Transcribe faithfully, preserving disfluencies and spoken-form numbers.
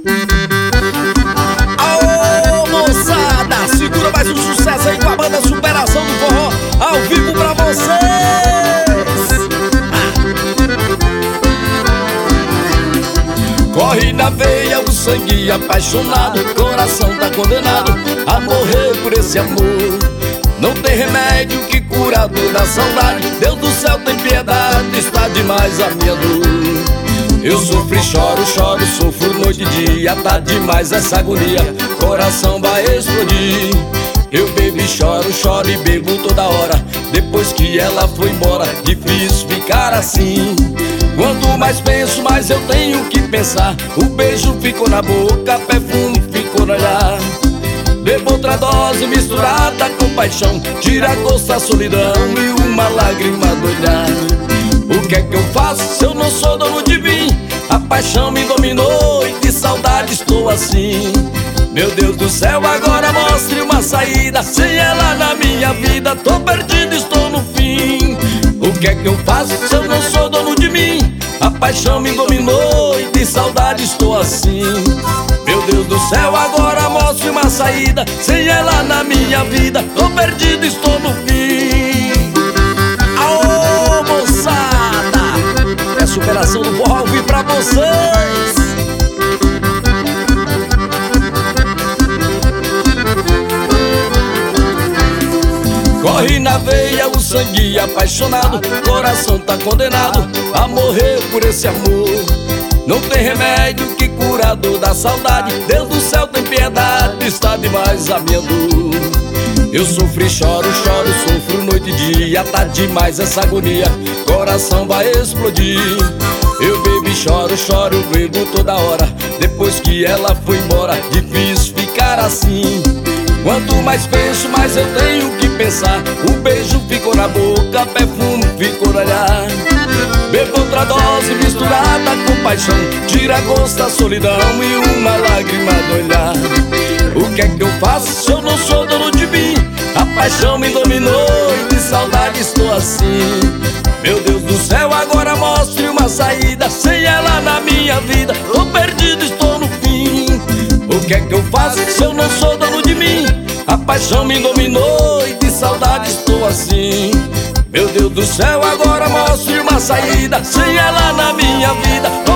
Aô, moçada, segura mais um sucesso aí com a banda Superação do Forró, ao vivo pra vocês. ah. Corre na veia o sangue apaixonado, coração tá condenado a morrer por esse amor. Não tem remédio que cura toda a saudade, Deus do céu tem piedade, está demais a minha dor. Eu sofro e choro, choro, sofro noite e dia, tá demais essa agonia, coração vai explodir. Eu bebo e choro, choro e bebo toda hora, depois que ela foi embora, difícil ficar assim. Quanto mais penso, mais eu tenho que pensar, o beijo ficou na boca, perfume ficou no olhar. Bebo outra dose misturada com paixão, tira a gosto da solidão e uma lágrima do olhar. O que é que eu faço se eu não sou dono de mim? A paixão me dominou e de saudade estou assim. Meu Deus do céu, agora mostre uma saída, sem ela na minha vida tô perdido, estou no fim. O que é que eu faço se eu não sou dono de mim? A paixão me dominou e de saudade estou assim. Meu Deus do céu, agora mostre uma saída, sem ela na minha vida tô perdido, estou no fim. Aô, moçada, é Superação do Forró, ao vivo pra vocês. Corre na veia o sangue apaixonado, coração tá condenado a morrer por esse amor. Não tem remédio que cura a dor da saudade, Deus do céu tem piedade, está demais a minha dor. Eu sofro e choro, choro, sofro noite e dia, tá demais essa agonia, coração vai explodir. Eu bebo e choro, choro, bebo toda hora, depois que ela foi embora, difícil ficar assim. Quanto mais penso, mais eu tenho que pensar, o beijo ficou na boca, perfume ficou no olhar. Bebo outra dose misturada com paixão, tira gosto da solidão e uma lágrima do olhar. O que é que eu faço se eu não sou dono de mim? A paixão me dominou e de saudade estou assim. Meu Deus do céu, agora mostre uma saída, sem ela na minha vida tô perdido, estou no fim. O que é que eu faço se eu não sou dono de mim? A paixão me dominou e de saudade estou assim. Meu Deus do céu, agora mostre uma saída, sem ela na minha vida